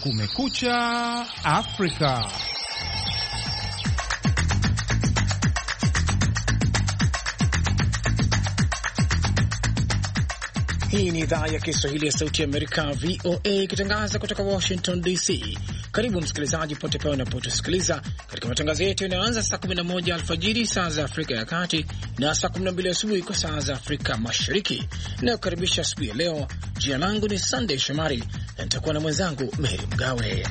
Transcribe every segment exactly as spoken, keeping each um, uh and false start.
Kumekucha Afrika. Hii ni idhaa ya Kiswahili ya Sauti ya Amerika, V O A, ikitangaza kutoka Washington D C. Karibu msikilizaji pote pale unapotusikiliza katika matangazo yetu yanayoanza saa kumi na moja alfajiri saa za Afrika ya Kati na saa kumi na mbili asubuhi kwa saa za Afrika Mashariki. Inayokaribisha asubuhi ya leo, jina langu ni Sunday Shomari na nitakuwa na mwenzangu Mary Mgawe.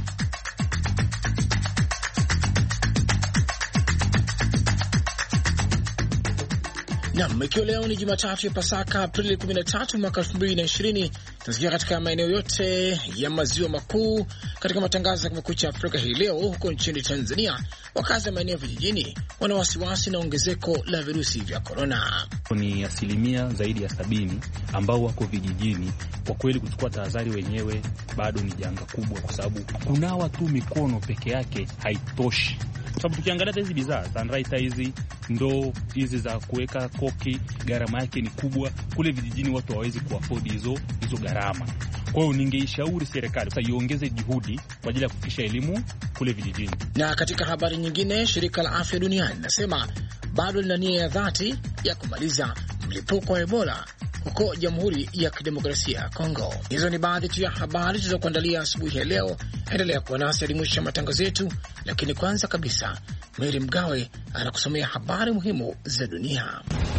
Naam, ikiwa leo ni Jumatatu ya Pasaka, Aprili kumi na tatu mwaka elfu mbili na ishirini, tunasikia katika maeneo yote ya maziwa makuu. Katika matangazo ya Kumekucha Afrika hii leo, huko nchini Tanzania, wakazi wa maeneo vijijini wana wasiwasi na ongezeko la virusi vya korona. Ni asilimia zaidi ya sabini ambao wako vijijini. Kwa kweli kuchukua tahadhari wenyewe bado ni janga kubwa, kwa sababu kunawa tu mikono peke yake haitoshi. Sababu tukiangalia hizi bidhaa sanraita, hizi ndoo hizi za kuweka koki, gharama yake ni kubwa. Kule vijijini watu hawawezi kuafford hizo hizo gharama. Kwa hiyo ningeishauri serikali sasa iongeze juhudi kwa ajili ya kufikisha elimu kule vijijini. Na katika habari nyingine, shirika la afya duniani linasema bado lina nia ya dhati ya kumaliza mlipuko wa Ebola huko Jamhuri ya Kidemokrasia ya Kongo. Hizo ni baadhi tu ya habari tulizokuandalia asubuhi ya leo. Endelea kuwa nasi hadi mwisho wa matangazo yetu, lakini kwanza kabisa Mary Mgawe anakusomea habari muhimu za dunia.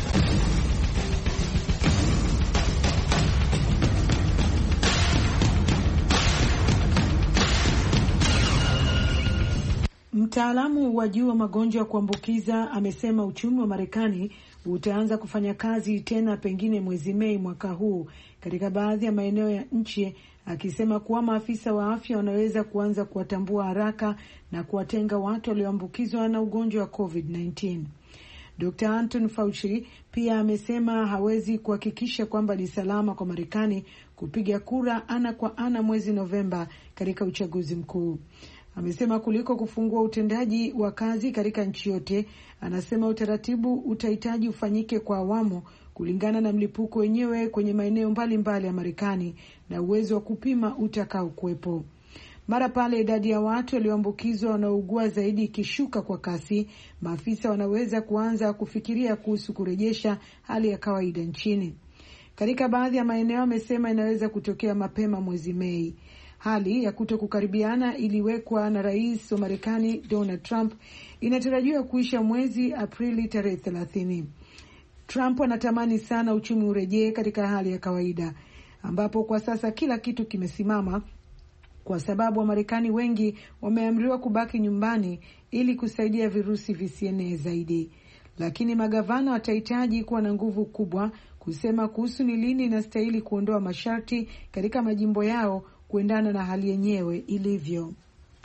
Mtaalamu wa juu wa magonjwa ya kuambukiza amesema uchumi wa Marekani utaanza kufanya kazi tena pengine mwezi Mei mwaka huu katika baadhi ya maeneo ya nchi, akisema kuwa maafisa wa afya wanaweza kuanza kuwatambua haraka na kuwatenga watu walioambukizwa na ugonjwa wa COVID kumi na tisa. Doctor Anthony Fauci pia amesema hawezi kuhakikisha kwamba ni salama kwa Marekani kupiga kura ana kwa ana mwezi Novemba katika uchaguzi mkuu. Amesema kuliko kufungua utendaji wa kazi katika nchi yote, anasema utaratibu utahitaji ufanyike kwa awamu kulingana na mlipuko wenyewe kwenye maeneo mbalimbali ya Marekani na uwezo wa kupima utakao kuwepo. Mara pale idadi ya watu walioambukizwa wanaougua zaidi ikishuka kwa kasi, maafisa wanaweza kuanza kufikiria kuhusu kurejesha hali ya kawaida nchini. Katika baadhi ya maeneo amesema inaweza kutokea mapema mwezi Mei. Hali ya kutokukaribiana iliwekwa na rais wa Marekani Donald Trump inatarajiwa kuisha mwezi Aprili tarehe thelathini. Trump anatamani sana uchumi urejee katika hali ya kawaida, ambapo kwa sasa kila kitu kimesimama kwa sababu Wamarekani wengi wameamriwa kubaki nyumbani ili kusaidia virusi visienee zaidi. Lakini magavana watahitaji kuwa na nguvu kubwa kusema kuhusu ni lini inastahili kuondoa masharti katika majimbo yao kuendana na hali yenyewe ilivyo.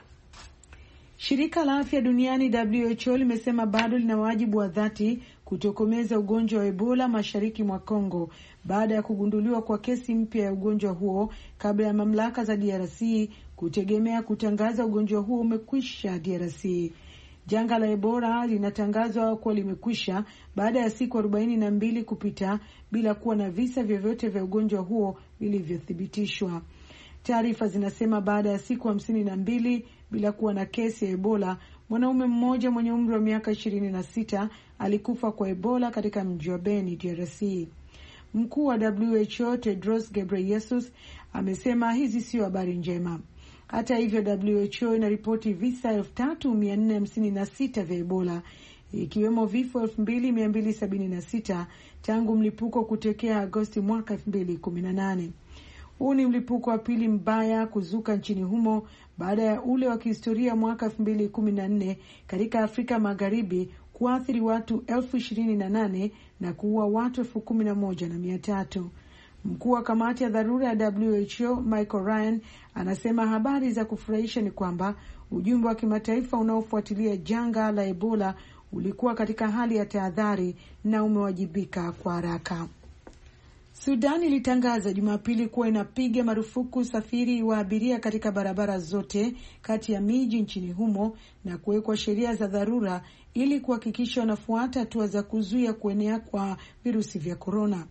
Shirika la Afya Duniani W H O limesema bado lina wajibu wa dhati kutokomeza ugonjwa wa Ebola mashariki mwa Kongo baada ya kugunduliwa kwa kesi mpya ya ugonjwa huo kabla ya mamlaka za D R C kutegemea kutangaza ugonjwa huo umekwisha D R C. Janga la Ebola linatangazwa kuwa limekwisha baada ya siku arobaini na mbili kupita bila kuwa na visa vyovyote vya ugonjwa huo vilivyothibitishwa. Taarifa zinasema baada ya siku hamsini na mbili bila kuwa na kesi ya Ebola, mwanaume mmoja mwenye umri wa miaka ishirini na sita alikufa kwa Ebola katika mji wa Beni, D R C. Mkuu wa W H O Tedros Ghebreyesus amesema hizi sio habari njema. Hata hivyo, W H O inaripoti visa elfu tatu mia nne hamsini na sita vya Ebola, ikiwemo vifo elfu mbili mia mbili sabini na sita tangu mlipuko kutokea Agosti mwaka elfu mbili kumi na nane. Huu ni mlipuko wa pili mbaya kuzuka nchini humo baada ya ule wa kihistoria mwaka elfu mbili kumi na nne katika Afrika Magharibi kuathiri watu elfu ishirini na nane na kuua watu elfu kumi na moja na mia tatu. Mkuu wa kamati ya dharura ya W H O Michael Ryan anasema habari za kufurahisha ni kwamba ujumbe wa kimataifa unaofuatilia janga la Ebola ulikuwa katika hali ya tahadhari na umewajibika kwa haraka. Sudan ilitangaza Jumapili kuwa inapiga marufuku usafiri wa abiria katika barabara zote kati ya miji nchini humo na kuwekwa sheria za dharura ili kuhakikisha wanafuata hatua za kuzuia kuenea kwa virusi vya korona.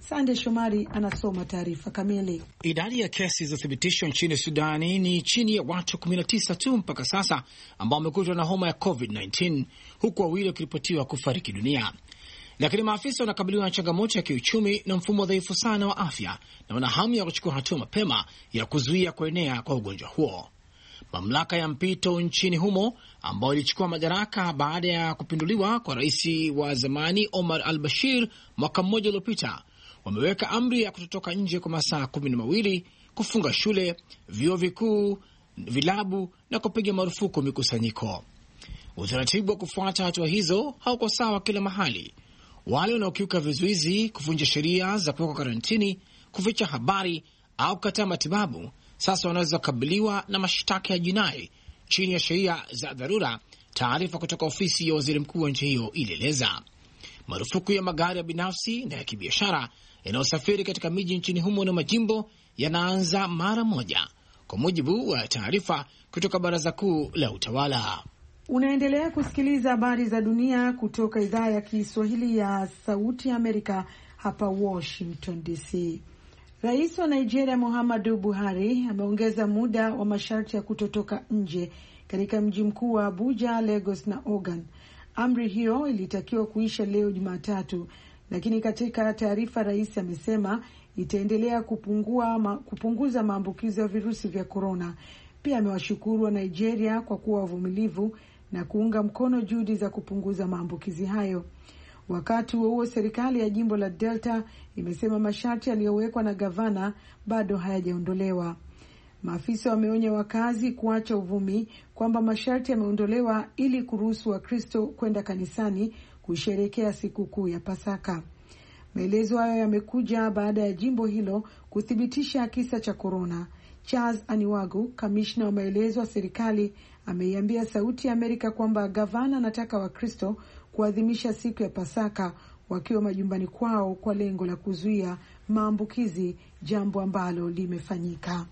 Sande Shomari anasoma taarifa kamili. Idadi ya kesi za thibitisho nchini Sudani ni chini ya watu kumi na tisa tu mpaka sasa ambao wamekutwa na homa ya covid kumi na tisa, huku wawili wakiripotiwa kufariki dunia. Lakini maafisa wanakabiliwa na changamoto ya kiuchumi na mfumo dhaifu sana wa afya, na wana hamu ya kuchukua hatua mapema ya kuzuia kuenea kwa ugonjwa huo. Mamlaka ya mpito nchini humo ambayo ilichukua madaraka baada ya kupinduliwa kwa rais wa zamani Omar al-Bashir mwaka mmoja uliopita wameweka amri ya kutotoka nje kwa masaa kumi na mawili, kufunga shule, vyuo vikuu, vilabu na kupiga marufuku mikusanyiko. Utaratibu wa kufuata hatua hizo hauko sawa kila mahali. Wale wanaokiuka vizuizi, kuvunja sheria za kuwekwa karantini, kuficha habari au kukataa matibabu sasa wanaweza kukabiliwa na mashtaka ya jinai chini ya sheria za dharura. Taarifa kutoka ofisi ya waziri mkuu wa nchi hiyo ilieleza marufuku ya magari ya binafsi na ya kibiashara yanayosafiri katika miji nchini humo na majimbo yanaanza mara moja, kwa mujibu wa taarifa kutoka baraza kuu la utawala. Unaendelea kusikiliza habari za dunia kutoka idhaa ya Kiswahili ya Sauti ya Amerika hapa Washington D C. Rais wa Nigeria Muhammadu Buhari ameongeza muda wa masharti ya kutotoka nje katika mji mkuu wa Abuja, Lagos na Ogun. Amri hiyo ilitakiwa kuisha leo Jumatatu, lakini katika taarifa rais amesema itaendelea kupungua ma, kupunguza maambukizo ya virusi vya korona. Pia amewashukuru wa Nigeria kwa kuwa wavumilivu na kuunga mkono juhudi za kupunguza maambukizi hayo. Wakati huo huo, serikali ya jimbo la Delta imesema masharti yaliyowekwa na gavana bado hayajaondolewa. Maafisa wameonya wakazi kuacha uvumi kwamba masharti yameondolewa ili kuruhusu Wakristo kwenda kanisani kusherehekea sikukuu ya Pasaka. Maelezo hayo yamekuja baada ya jimbo hilo kuthibitisha kisa cha korona. Charles Aniwagu, kamishna wa maelezo wa serikali, ameiambia Sauti ya Amerika kwamba gavana anataka Wakristo kuadhimisha siku ya Pasaka wakiwa majumbani kwao kwa lengo la kuzuia maambukizi, jambo ambalo limefanyika.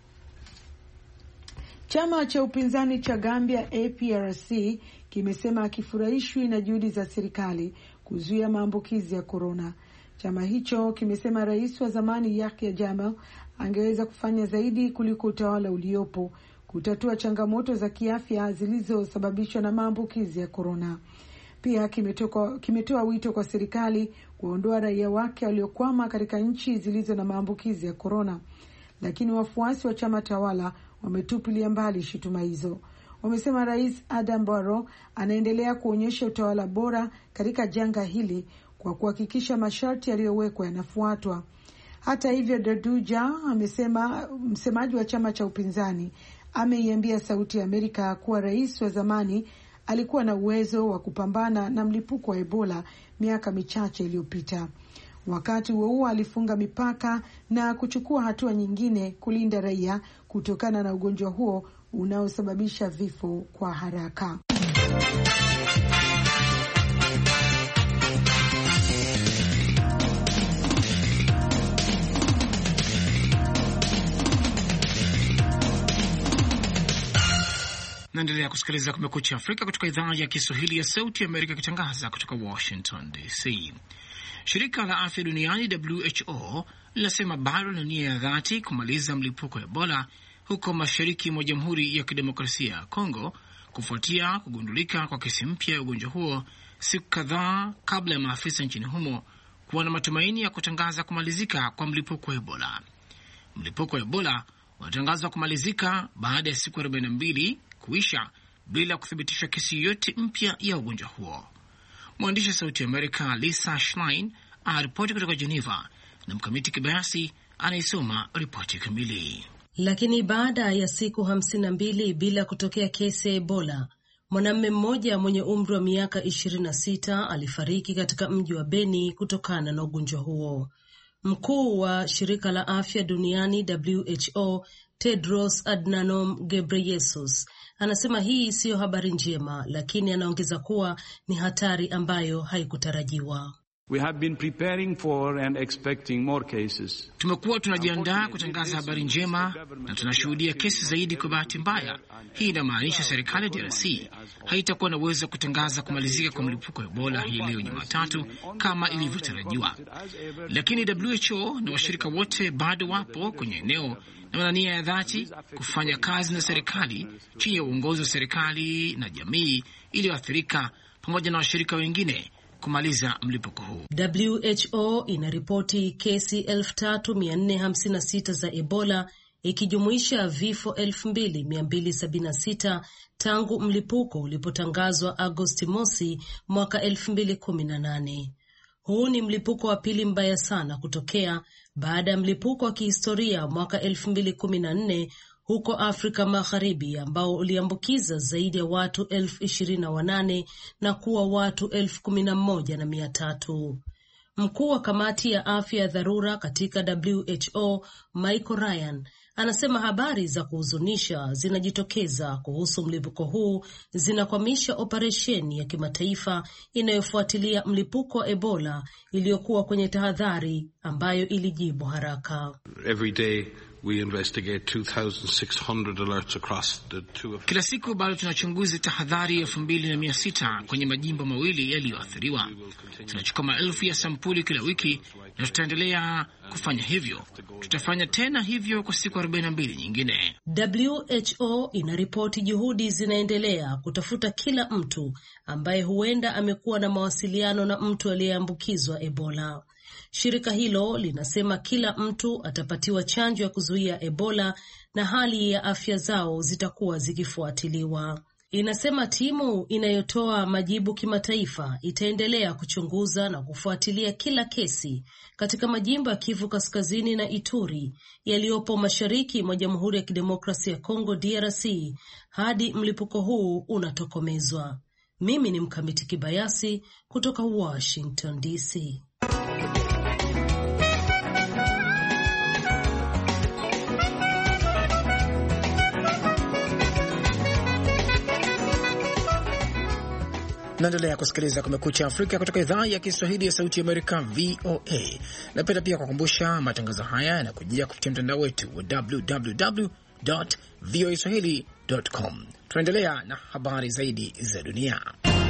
Chama cha upinzani cha Gambia A P R C kimesema hakifurahishwi na juhudi za serikali kuzuia maambukizi ya korona. Chama hicho kimesema rais wa zamani Yahya Jammeh angeweza kufanya zaidi kuliko utawala uliopo kutatua changamoto za kiafya zilizosababishwa na maambukizi ya korona. Pia kimetoa kimetoa wito kwa serikali kuondoa raia wake waliokwama katika nchi zilizo na maambukizi ya korona, lakini wafuasi wa chama tawala wametupilia mbali shutuma hizo. Wamesema Rais Adam Barrow anaendelea kuonyesha utawala bora katika janga hili kwa kuhakikisha masharti yaliyowekwa yanafuatwa. Hata hivyo, Daduja amesema, msemaji wa chama cha upinzani, ameiambia Sauti ya Amerika kuwa rais wa zamani alikuwa na uwezo wa kupambana na mlipuko wa Ebola miaka michache iliyopita. Wakati huo huo, alifunga mipaka na kuchukua hatua nyingine kulinda raia kutokana na ugonjwa huo unaosababisha vifo kwa haraka. Naendelea kusikiliza Kumekucha Afrika kutoka idhaa ya Kiswahili ya Sauti ya Amerika ikitangaza kutoka Washington D C. Shirika la Afya Duniani W H O linasema bado na nia ya dhati kumaliza mlipuko wa Ebola huko mashariki mwa Jamhuri ya Kidemokrasia ya Kongo kufuatia kugundulika kwa kesi mpya ya ugonjwa huo siku kadhaa kabla ya maafisa nchini humo kuwa na matumaini ya kutangaza kumalizika kwa mlipuko wa Ebola. Mlipuko wa Ebola unatangazwa kumalizika baada ya siku arobaini na mbili kuisha bila kuthibitisha kesi yoyote mpya ya ugonjwa huo. Mwandishi wa Sauti ya Amerika Lisa Schlein anaripoti kutoka Geneva na Mkamiti Kibayasi anaisoma ripoti kamili. Lakini baada ya siku hamsini na mbili bila kutokea kesi ya Ebola, mwanamume mmoja mwenye umri wa miaka ishirini na sita alifariki katika mji wa Beni kutokana na ugonjwa huo. Mkuu wa shirika la afya duniani W H O Tedros Adhanom Ghebreyesus anasema hii siyo habari njema, lakini anaongeza kuwa ni hatari ambayo haikutarajiwa. We have been preparing for and expecting more cases. Tumekuwa tunajiandaa kutangaza habari njema na tunashuhudia kesi zaidi. Kwa bahati mbaya, hii inamaanisha serikali ya D R C haitakuwa na uwezo wa kutangaza kumalizika kwa mlipuko wa Ebola hii leo Jumatatu kama ilivyotarajiwa. Lakini W H O na washirika wote bado wapo kwenye eneo na wana nia ya dhati kufanya kazi na serikali chini ya uongozi wa serikali na jamii iliyoathirika pamoja na washirika wengine kumaliza mlipuko huu. W H O inaripoti kesi elfu tatu mia nne hamsini na sita za Ebola, ikijumuisha vifo elfu mbili mia mbili sabini na sita tangu mlipuko ulipotangazwa Agosti mosi mwaka elfu mbili kumi na nane. Huu ni mlipuko wa pili mbaya sana kutokea baada ya mlipuko wa kihistoria mwaka elfu mbili kumi na nne huko Afrika Magharibi ambao uliambukiza zaidi ya watu elfu ishirini na wanane na kuwa watu elfu kumi na moja na mia tatu. Mkuu wa kamati ya afya ya dharura katika W H O, Michael Ryan, anasema habari za kuhuzunisha zinajitokeza kuhusu mlipuko huu zinakwamisha operesheni ya kimataifa inayofuatilia mlipuko wa Ebola iliyokuwa kwenye tahadhari ambayo ilijibu haraka. Every day we investigate two thousand six hundred alerts across the two of... Kila siku bado tunachunguza tahadhari elfu mbili na mia sita kwenye majimbo mawili yaliyoathiriwa. Tunachukua maelfu ya sampuli kila wiki na tutaendelea kufanya hivyo. Tutafanya tena hivyo kwa siku arobaini na mbili nyingine. W H O inaripoti juhudi zinaendelea kutafuta kila mtu ambaye huenda amekuwa na mawasiliano na mtu aliyeambukizwa Ebola. Shirika hilo linasema kila mtu atapatiwa chanjo ya kuzuia Ebola na hali ya afya zao zitakuwa zikifuatiliwa. Inasema timu inayotoa majibu kimataifa itaendelea kuchunguza na kufuatilia kila kesi katika majimbo ya Kivu Kaskazini na Ituri yaliyopo mashariki mwa Jamhuri ya Kidemokrasia ya Kongo D R C hadi mlipuko huu unatokomezwa. Mimi ni Mkamiti Kibayasi kutoka Washington D C. Naendelea kusikiliza Kumekucha Afrika kutoka idhaa ya Kiswahili ya Sauti ya Amerika, V O A. Napenda pia kukumbusha matangazo haya yanakujia kupitia mtandao wetu wa w w w dot voa swahili dot com. Tunaendelea na habari zaidi za dunia.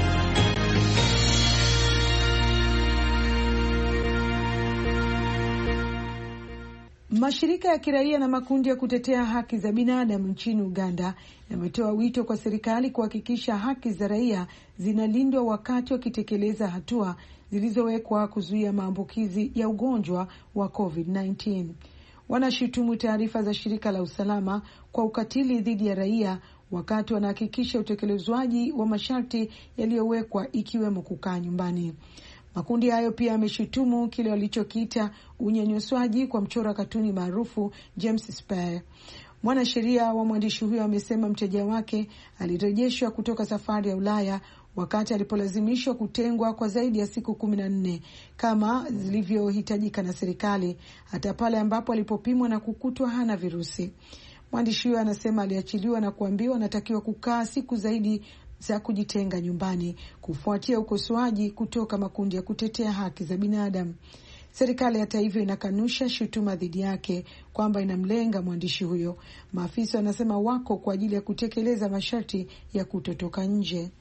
Mashirika ya kiraia na makundi ya kutetea haki za binadamu nchini Uganda yametoa wito kwa serikali kuhakikisha haki za raia zinalindwa wakati wakitekeleza hatua zilizowekwa kuzuia maambukizi ya ugonjwa wa covid kumi na tisa. Wanashutumu taarifa za shirika la usalama kwa ukatili dhidi ya raia wakati wanahakikisha utekelezwaji wa masharti yaliyowekwa ikiwemo kukaa nyumbani. Makundi hayo pia yameshutumu kile walichokiita unyanyaswaji kwa mchora katuni maarufu James Spaer. Mwanasheria wa mwandishi huyo amesema mteja wake alirejeshwa kutoka safari ya Ulaya wakati alipolazimishwa kutengwa kwa zaidi ya siku kumi na nne kama zilivyohitajika na serikali, hata pale ambapo alipopimwa na kukutwa hana virusi. Mwandishi huyo anasema aliachiliwa na kuambiwa anatakiwa kukaa siku zaidi za kujitenga nyumbani kufuatia ukosoaji kutoka makundi ya kutetea haki za binadamu. Serikali hata hivyo inakanusha shutuma dhidi yake kwamba inamlenga mwandishi huyo. Maafisa wanasema wako kwa ajili ya kutekeleza masharti ya kutotoka nje.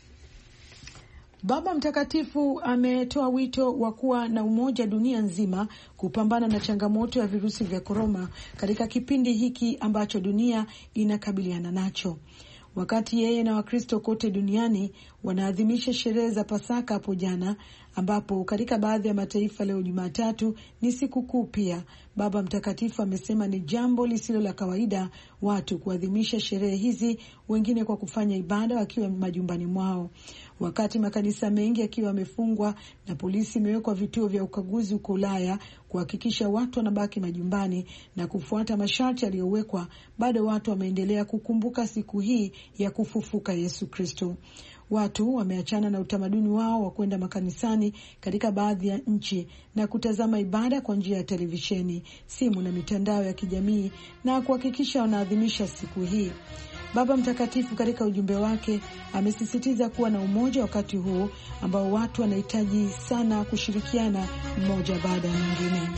Baba Mtakatifu ametoa wito wa kuwa na umoja dunia nzima kupambana na changamoto ya virusi vya korona katika kipindi hiki ambacho dunia inakabiliana nacho. Wakati yeye na Wakristo kote duniani wanaadhimisha sherehe za Pasaka hapo jana, ambapo katika baadhi ya mataifa leo Jumatatu ni siku kuu pia, Baba Mtakatifu amesema ni jambo lisilo la kawaida watu kuadhimisha sherehe hizi, wengine kwa kufanya ibada wakiwa majumbani mwao. Wakati makanisa mengi yakiwa yamefungwa na polisi imewekwa vituo vya ukaguzi huko Ulaya kuhakikisha watu wanabaki majumbani na kufuata masharti yaliyowekwa, bado watu wameendelea kukumbuka siku hii ya kufufuka Yesu Kristo. Watu wameachana na utamaduni wao wa kwenda makanisani katika baadhi ya nchi na kutazama ibada kwa njia ya televisheni, simu na mitandao ya kijamii na kuhakikisha wanaadhimisha siku hii. Baba Mtakatifu katika ujumbe wake amesisitiza kuwa na umoja wakati huu ambao watu wanahitaji sana kushirikiana mmoja baada ya mwingine.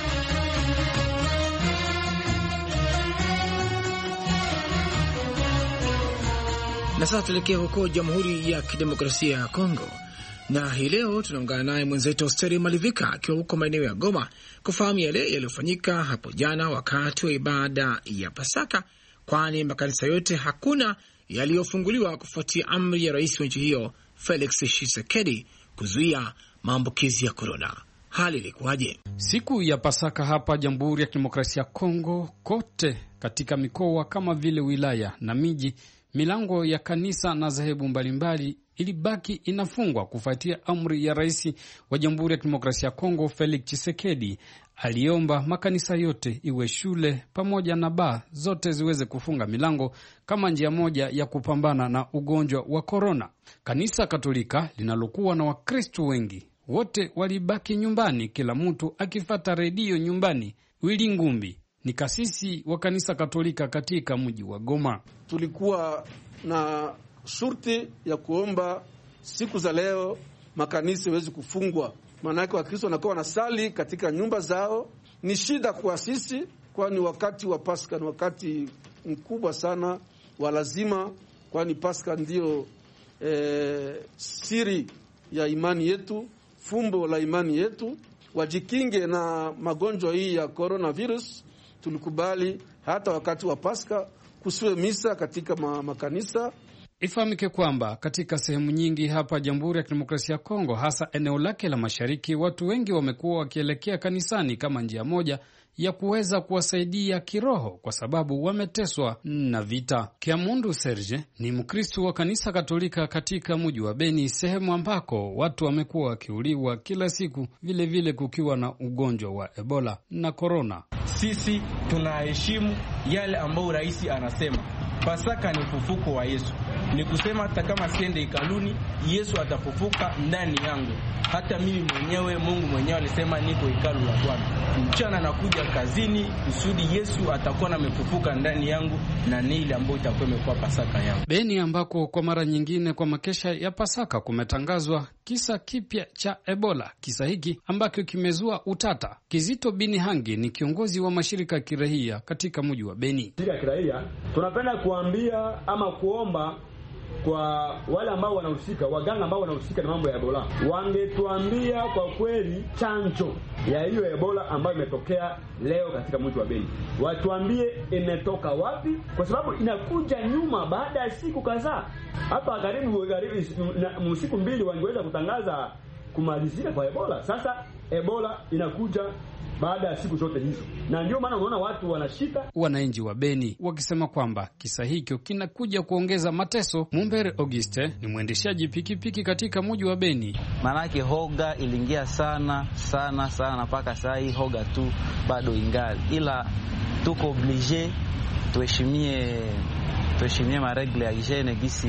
Na sasa tuelekea huko Jamhuri ya Kidemokrasia ya Kongo, na hii leo tunaungana naye mwenzetu Osteri Malivika akiwa huko maeneo ya Goma kufahamu yale yaliyofanyika hapo jana wakati wa ibada ya Pasaka, kwani makanisa yote hakuna yaliyofunguliwa kufuatia amri ya rais wa nchi hiyo Felix Tshisekedi kuzuia maambukizi ya korona. Hali ilikuwaje siku ya Pasaka hapa Jamhuri ya Kidemokrasia ya Kongo? Kote katika mikoa kama vile wilaya na miji, milango ya kanisa na dhehebu mbalimbali ilibaki inafungwa kufuatia amri ya rais wa Jamhuri ya Kidemokrasia ya Kongo Felix Tshisekedi. Aliomba makanisa yote, iwe shule pamoja na baa, zote ziweze kufunga milango kama njia moja ya kupambana na ugonjwa wa korona. Kanisa Katolika linalokuwa na Wakristo wengi wote walibaki nyumbani, kila mtu akifata redio nyumbani. Wili Ngumbi ni kasisi wa kanisa Katolika katika mji wa Goma. Tulikuwa na shurti ya kuomba siku za leo makanisa yaweze kufungwa, maana yake Wakristo wanakuwa wanasali katika nyumba zao. Ni shida kwa sisi, kwani wakati wa Pasaka ni wakati mkubwa sana wa lazima, kwani Pasaka ndio e, siri ya imani yetu, fumbo la imani yetu. Wajikinge na magonjwa hii ya coronavirus. Tulikubali hata wakati wa Pasaka kusiwe misa katika makanisa. Ifahamike kwamba katika sehemu nyingi hapa Jamhuri ya Kidemokrasia ya Kongo, hasa eneo lake la mashariki, watu wengi wamekuwa wakielekea kanisani kama njia moja ya kuweza kuwasaidia kiroho kwa sababu wameteswa na vita. Kiamundu Serge ni Mkristo wa kanisa Katolika katika mji wa Beni, sehemu ambako watu wamekuwa wakiuliwa kila siku, vile vile kukiwa na ugonjwa wa Ebola na korona. Sisi tunaheshimu yale ambayo rais anasema. Pasaka ni ufufuko wa Yesu. Ni kusema hata kama siende ikaluni, Yesu atafufuka ndani yangu. Hata mimi mwenyewe, Mungu mwenyewe alisema niko hekalu la Bwana. Mchana nakuja kazini kusudi Yesu atakuwa amefufuka ndani yangu, na ni ile ambayo itakuwa imekuwa Pasaka yangu. Beni ambako kwa mara nyingine kwa makesha ya Pasaka kumetangazwa kisa kipya cha Ebola. Kisa hiki ambacho kimezua utata. Kizito Binihangi ni kiongozi wa mashirika ya kiraia katika mji wa Beni. Mashirika ya kiraia tunapenda kuambia ama kuomba kwa wale ambao wanahusika, waganga ambao wanahusika na mambo ya Ebola, wangetuambia kwa kweli chanjo ya hiyo Ebola ambayo imetokea leo katika mji wa Beni. Watuambie imetoka wapi, kwa sababu inakuja nyuma baada ya siku kadhaa. Hapa karibu karibu siku mbili wangeweza kutangaza kumalizika kwa Ebola. Sasa Ebola inakuja baada ya siku zote hizo, na ndio maana unaona watu wanashika. Wananchi wa Beni wakisema kwamba kisa hicho kinakuja kuongeza mateso. Mumbere Auguste ni mwendeshaji pikipiki katika mji wa Beni. Manake hoga iliingia sana sana sana, mpaka saa hii hoga tu bado ingali, ila tuko oblige tuheshimie tuheshimie maregle ya hygiene gisi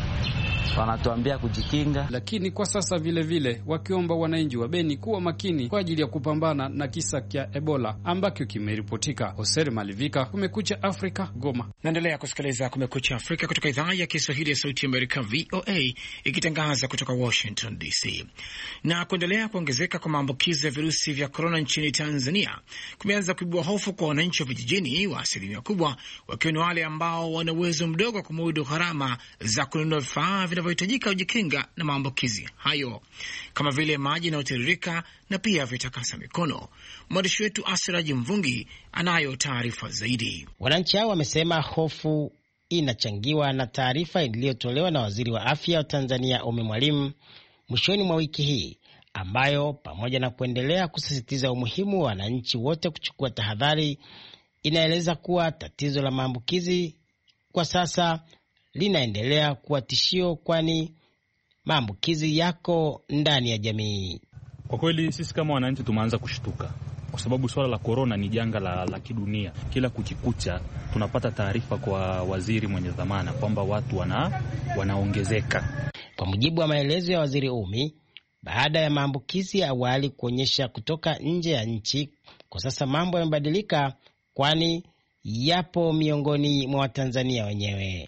wanatuambia kujikinga. Lakini kwa sasa vile vile wakiomba wananchi wa Beni kuwa makini kwa ajili ya kupambana na kisa cha Ebola ambacho kimeripotika. Hoseri Malivika, Kumekucha Afrika, Goma. Naendelea kusikiliza Kumekucha Afrika kutoka idhaa ya Kiswahili ya Sauti ya Amerika V O A ikitangaza kutoka Washington D C. Na kuendelea kuongezeka kwa maambukizi ya virusi vya korona nchini Tanzania kumeanza kuibua hofu kwa wananchi wa vijijini, wa asilimia kubwa wakiwa ni wale ambao wana uwezo mdogo wa kumudu gharama za kununua vifaa vinavyohitajika kujikinga na maambukizi hayo kama vile maji yanayotiririka na pia vitakasa mikono. Mwandishi wetu Asiraji Mvungi anayo taarifa zaidi. Wananchi hao wamesema hofu inachangiwa na taarifa iliyotolewa na Waziri wa Afya wa Tanzania Umi Mwalimu mwishoni mwa wiki hii, ambayo pamoja na kuendelea kusisitiza umuhimu wa wananchi wote kuchukua tahadhari, inaeleza kuwa tatizo la maambukizi kwa sasa linaendelea kuwa tishio, kwani maambukizi yako ndani ya jamii. Kwa kweli sisi kama wananchi tumeanza kushtuka, kwa sababu swala la korona ni janga la, la kidunia. Kila kuchikucha tunapata taarifa kwa waziri mwenye dhamana kwamba watu wana wanaongezeka. Kwa mujibu wa maelezo ya Waziri Umi, baada ya maambukizi ya awali kuonyesha kutoka nje ya nchi, kwa sasa mambo yamebadilika, kwani yapo miongoni mwa Watanzania wenyewe.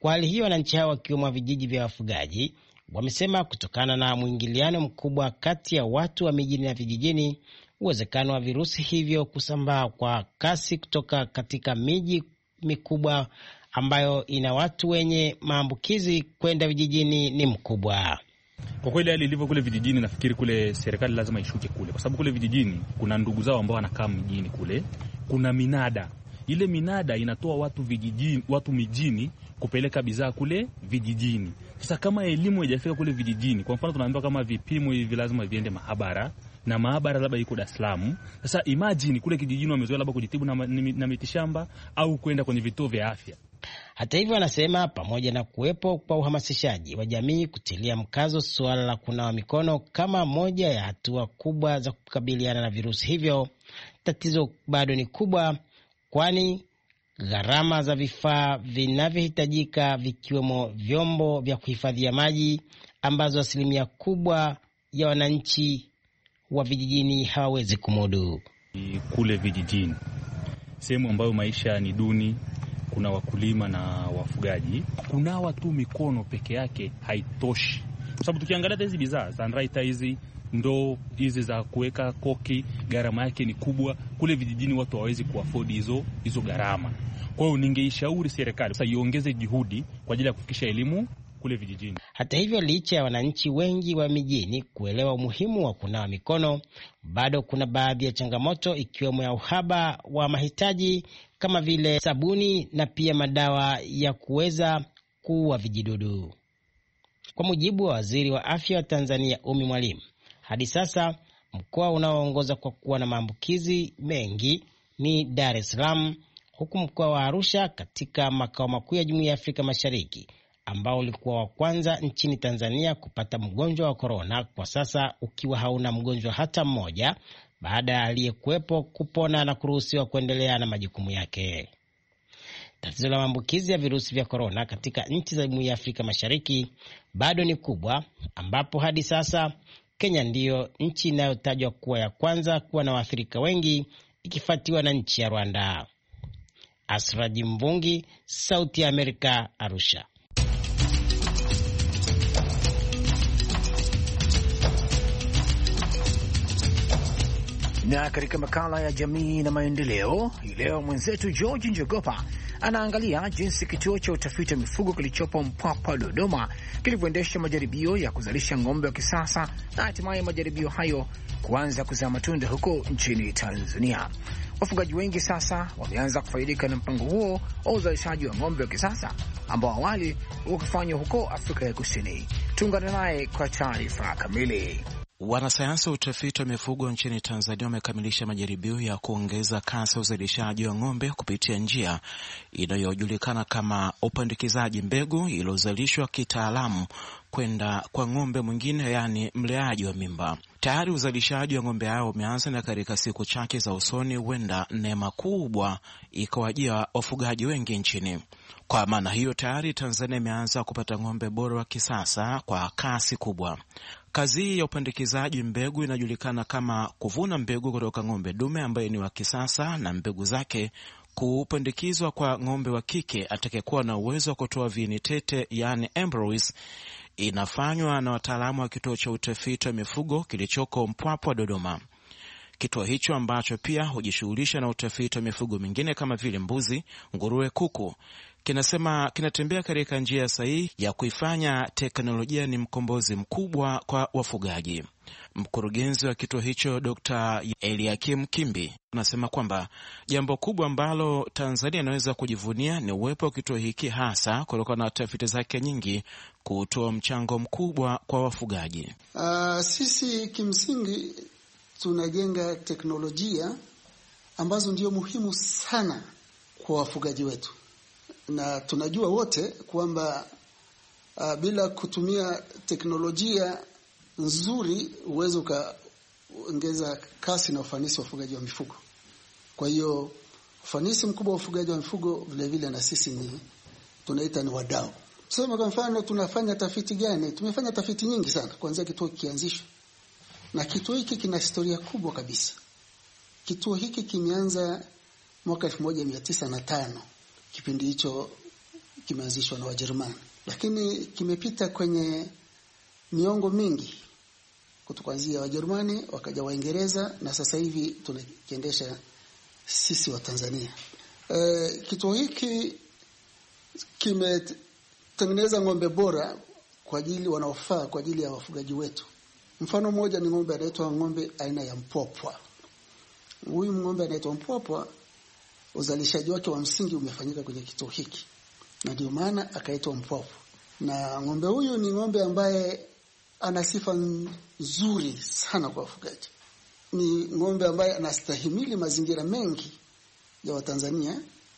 Kwa hali hiyo, wananchi hao wakiwemo vijiji vya wafugaji wamesema kutokana na mwingiliano mkubwa kati ya watu wa mijini na vijijini, uwezekano wa virusi hivyo kusambaa kwa kasi kutoka katika miji mikubwa ambayo ina watu wenye maambukizi kwenda vijijini ni mkubwa. Kwa kweli hali ilivyo kule vijijini, nafikiri kule serikali lazima ishuke kule, kwa sababu kule vijijini kuna ndugu zao ambao wanakaa mjini kule. Kuna minada, ile minada inatoa watu vijijini, watu mijini kupeleka bidhaa kule vijijini. Sasa kama elimu haijafika kule vijijini, kwa mfano tunaambiwa kama vipimo hivi lazima viende maabara, na maabara labda iko Dar es Salaam. Sasa imagine kule kijijini wamezoea labda kujitibu na, na mitishamba au kwenda kwenye vituo vya afya. Hata hivyo, anasema pamoja na kuwepo kwa uhamasishaji wa jamii kutilia mkazo suala la kunawa mikono kama moja ya hatua kubwa za kukabiliana na virusi hivyo, tatizo bado ni kubwa, kwani gharama za vifaa vinavyohitajika vikiwemo vyombo vya kuhifadhia maji ambazo asilimia kubwa ya wananchi wa vijijini hawawezi kumudu. Kule vijijini, sehemu ambayo maisha ni duni, kuna wakulima na wafugaji, kunawa tu mikono peke yake haitoshi. Kwa sababu tukiangalia hizi bidhaa sanraita hizi, ndoo hizi za kuweka koki, gharama yake ni kubwa. Kule vijijini watu hawawezi kuafford hizo hizo gharama. Kwa hiyo ningeishauri serikali sasa iongeze juhudi kwa ajili ya kufikisha elimu kule vijijini. Hata hivyo, licha ya wananchi wengi wa mijini kuelewa umuhimu wa kunawa mikono, bado kuna baadhi ya changamoto ikiwemo ya uhaba wa mahitaji kama vile sabuni na pia madawa ya kuweza kuua vijidudu. Kwa mujibu wa Waziri wa Afya wa Tanzania Umi Mwalimu, hadi sasa mkoa unaoongoza kwa kuwa na maambukizi mengi ni Dar es Salaam, huku mkoa wa Arusha katika makao makuu ya Jumuiya ya Afrika Mashariki ambao ulikuwa wa kwanza nchini Tanzania kupata mgonjwa wa korona, kwa sasa ukiwa hauna mgonjwa hata mmoja baada ya aliyekuwepo kupona na kuruhusiwa kuendelea na majukumu yake. Tatizo la maambukizi ya virusi vya korona katika nchi za Jumuiya ya Afrika Mashariki bado ni kubwa, ambapo hadi sasa Kenya ndiyo nchi inayotajwa kuwa ya kwanza kuwa na waathirika wengi, ikifuatiwa na nchi ya Rwanda. Asraji Mvungi, Sauti ya Amerika, Arusha. Na katika makala ya jamii na maendeleo hii leo, mwenzetu George Njogopa anaangalia jinsi kituo cha utafiti wa mifugo kilichopo Mpwapwa, Dodoma kilivyoendesha majaribio ya kuzalisha ng'ombe wa kisasa na hatimaye majaribio hayo kuanza kuzaa matunda huko nchini Tanzania. Wafugaji wengi sasa wameanza kufaidika na mpango huo wa uzalishaji wa ng'ombe wa kisasa ambao awali ukifanywa huko Afrika ya Kusini. Tuungane naye kwa taarifa kamili. Wanasayansi wa utafiti wa mifugo nchini Tanzania wamekamilisha majaribio ya kuongeza kasi ya uzalishaji wa ng'ombe kupitia njia inayojulikana kama upandikizaji mbegu iliyozalishwa kitaalamu kwenda kwa ng'ombe mwingine, yani mleaji wa mimba. Tayari uzalishaji wa ng'ombe hao umeanza, na katika siku chache za usoni huenda neema kubwa ikawajia wafugaji wengi nchini. Kwa maana hiyo, tayari Tanzania imeanza kupata ng'ombe bora wa kisasa kwa kasi kubwa. Kazi ya upandikizaji mbegu inajulikana kama kuvuna mbegu kutoka ng'ombe dume ambaye ni wa kisasa na mbegu zake kupandikizwa kwa ng'ombe wa kike atakayekuwa na uwezo wa kutoa viini tete, yani embryos. Inafanywa na wataalamu wa kituo cha utafiti wa mifugo kilichoko Mpwapwa, Dodoma. Kituo hicho ambacho pia hujishughulisha na utafiti wa mifugo mingine kama vile mbuzi, nguruwe, kuku, kinasema kinatembea katika njia sahihi ya kuifanya teknolojia ni mkombozi mkubwa kwa wafugaji. Mkurugenzi wa kituo hicho Dokta Eliakim Kimbi anasema kwamba jambo kubwa ambalo Tanzania inaweza kujivunia ni uwepo wa kituo hiki, hasa kutokana na tafiti zake nyingi kutoa mchango mkubwa kwa wafugaji. Uh, sisi kimsingi tunajenga teknolojia ambazo ndio muhimu sana kwa wafugaji wetu, na tunajua wote kwamba uh, bila kutumia teknolojia nzuri uwezo ukaongeza kasi na ufanisi wa ufugaji wa mifugo. Kwa hiyo ufanisi mkubwa wa ufugaji wa mifugo vile vile na sisi ni tunaita ni wadau. Sema kwa mfano tunafanya tafiti gani? Tumefanya tafiti nyingi sana kuanzia kituo kianzishwe. Na kituo hiki kina historia kubwa kabisa. Kituo hiki kimeanza mwaka elfu moja mia tisa na tano. Kipindi hicho kimeanzishwa na Wajerumani, lakini kimepita kwenye miongo mingi kutokuanzia Wajerumani wakaja Waingereza na sasa hivi tunakiendesha sisi wa Tanzania. E, kituo hiki kimetengeneza ng'ombe bora kwa ajili wanaofaa kwa ajili ya wafugaji wetu. Mfano mmoja ni ng'ombe anaitwa ng'ombe aina ya Mpwapwa. Huyu ng'ombe anaitwa Mpwapwa, uzalishaji wake wa msingi umefanyika kwenye kituo hiki, na ndio maana akaitwa Mpwapwa. Na ng'ombe huyu ni ng'ombe ambaye ana sifa nzuri sana kwa wafugaji. Ni ng'ombe ambaye anastahimili mazingira mengi ya Watanzania,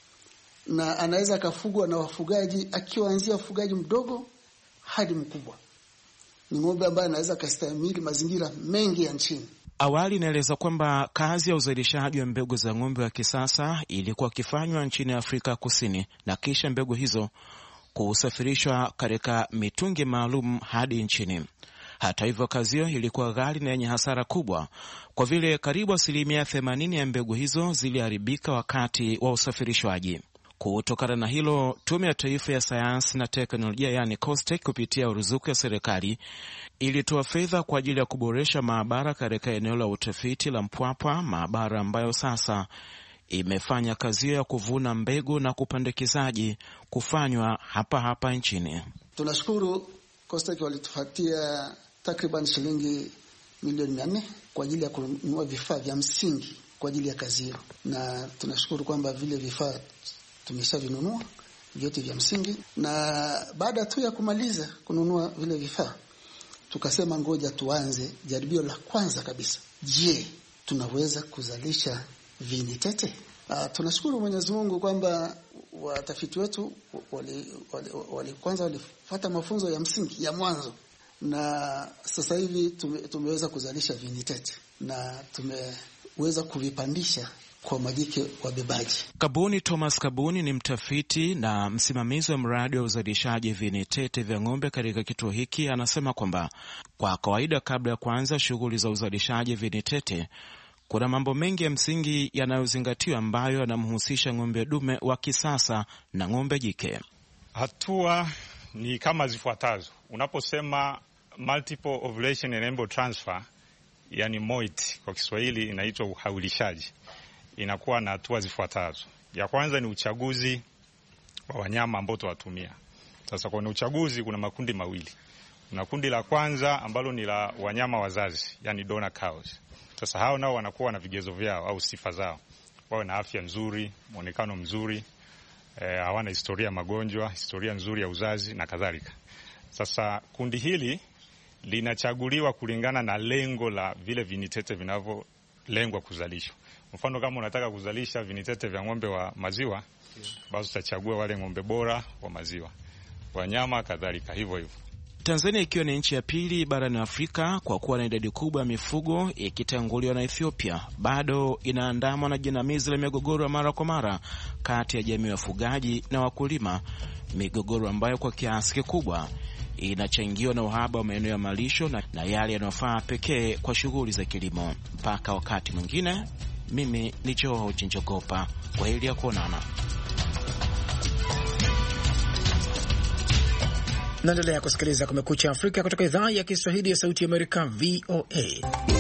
na anaweza kafugwa na wafugaji akianzia wafugaji mdogo hadi mkubwa. Ni ng'ombe ambaye anaweza kastahimili mazingira mengi ya nchini. Awali inaeleza kwamba kazi ya uzalishaji wa mbegu za ng'ombe wa kisasa ilikuwa kifanywa nchini Afrika Kusini, na kisha mbegu hizo kusafirishwa katika mitungi maalum hadi nchini. Hata hivyo, kazi hiyo ilikuwa ghali na yenye hasara kubwa, kwa vile karibu asilimia themanini ya mbegu hizo ziliharibika wakati wa usafirishwaji. Kutokana na hilo, Tume ya Taifa ya Sayansi na Teknolojia yani COSTECH kupitia ruzuku ya serikali ilitoa fedha kwa ajili ya kuboresha maabara katika eneo la utafiti la Mpwapwa, maabara ambayo sasa imefanya kazi ya kuvuna mbegu na kupandikizaji kufanywa hapa hapa nchini. Tunashukuru COSTECH walitufatia takriban shilingi milioni mia nne kwa ajili ya kununua vifaa vya msingi kwa ajili ya kazi hiyo, na tunashukuru kwamba vile vifaa tumeshavinunua vyote vya msingi. Na baada tu ya kumaliza kununua vile vifaa, tukasema ngoja tuanze jaribio la kwanza kabisa. Je, tunaweza kuzalisha viini tete? Uh, tunashukuru Mwenyezi Mungu kwamba watafiti wetu wali, wali, wali kwanza walifuata mafunzo ya msingi ya mwanzo, na sasa hivi tume, tumeweza kuzalisha viini tete na tumeweza kuvipandisha kwa majike wabebaji. Kabuni Thomas Kabuni ni mtafiti na msimamizi wa mradi wa uzalishaji viini tete vya ng'ombe katika kituo hiki. Anasema kwamba kwa kawaida, kabla ya kuanza shughuli za uzalishaji viini tete, kuna mambo mengi ya msingi yanayozingatiwa ambayo yanamhusisha ng'ombe dume wa kisasa na ng'ombe jike. Hatua ni kama zifuatazo. Unaposema multiple ovulation and embryo transfer, yani M O I T kwa Kiswahili inaitwa uhaulishaji, inakuwa na hatua zifuatazo. Ya kwanza ni uchaguzi wa wanyama ambao tuwatumia. Sasa kwa uchaguzi kuna makundi mawili. Kuna kundi la kwanza ambalo ni la wanyama wazazi, yani donor cows. Sasa hao nao wanakuwa na vigezo vyao au sifa zao. Wawe na afya nzuri, muonekano mzuri, eh, hawana historia magonjwa, historia nzuri ya uzazi na kadhalika. Sasa kundi hili linachaguliwa kulingana na lengo la vile vinitete vinavyolengwa kuzalishwa. Mfano, kama unataka kuzalisha vinitete vya ng'ombe wa maziwa, basi utachagua wale ng'ombe bora wa maziwa, wanyama kadhalika, hivyo hivyo. Tanzania ikiwa ni nchi ya pili barani Afrika kwa kuwa na idadi kubwa ya mifugo ikitanguliwa na Ethiopia, bado inaandamwa na jinamizi la migogoro ya mara kwa mara kati ya jamii ya wafugaji na wakulima, migogoro ambayo kwa kiasi kikubwa inachangiwa na uhaba wa maeneo ya malisho na, na yale yanayofaa pekee kwa shughuli za kilimo. Mpaka wakati mwingine, mimi ni Joho Chinjogopa, kwa hili ya kuonana. Naendelea kusikiliza Kumekucha Afrika kutoka idhaa ya Kiswahili ya Sauti ya Amerika, V O A.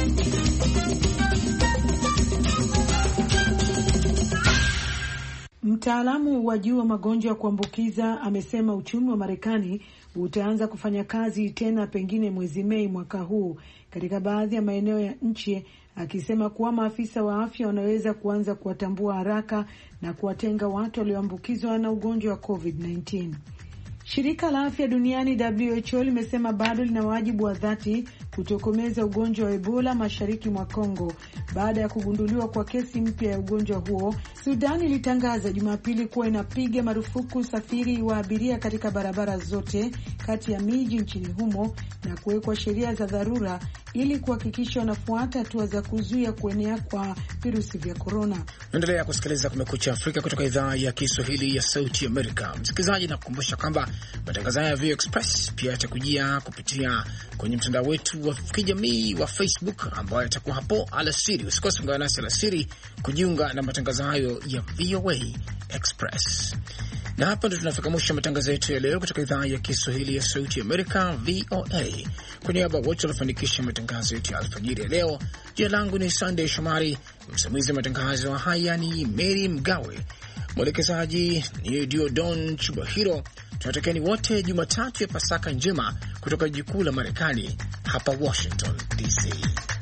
Mtaalamu wa juu wa magonjwa ya kuambukiza amesema uchumi wa Marekani utaanza kufanya kazi tena pengine mwezi Mei mwaka huu katika baadhi ya maeneo ya nchi, akisema kuwa maafisa wa afya wanaweza kuanza kuwatambua haraka na kuwatenga watu walioambukizwa na ugonjwa wa COVID kumi na tisa. Shirika la Afya Duniani W H O limesema bado lina wajibu wa dhati kutokomeza ugonjwa wa Ebola mashariki mwa Kongo baada ya kugunduliwa kwa kesi mpya ya ugonjwa huo. Sudan ilitangaza Jumapili kuwa inapiga marufuku usafiri wa abiria katika barabara zote kati ya miji nchini humo na kuwekwa sheria za dharura ili kuhakikisha wanafuata hatua za kuzuia kuenea kwa virusi vya corona. Endelea kusikiliza Kumekucha Afrika kutoka idhaa ya Kiswahili ya Sauti Amerika. Msikilizaji, na kukumbusha kwamba matangazo ya V O Express pia yatakujia kupitia kwenye mtandao wetu wa kijamii wa Facebook ambao yatakuwa hapo alasiri. Usikose kuungana nasi alasiri kujiunga na matangazo hayo ya V O A Express. Na hapa ndo tunafika mwisho matangazo yetu ya leo kutoka idhaa ya Kiswahili ya Sauti Amerika, V O A. Kwa niaba wote wanafanikisha matangazo yetu ya alfajiri ya leo, jina langu ni Sunday Shomari, msimamizi wa matangazo haya ni Mary Mgawe, mwelekezaji ni Diodon Chubahiro. Tunatakieni wote Jumatatu ya Pasaka njema kutoka jiji kuu la Marekani hapa Washington D C.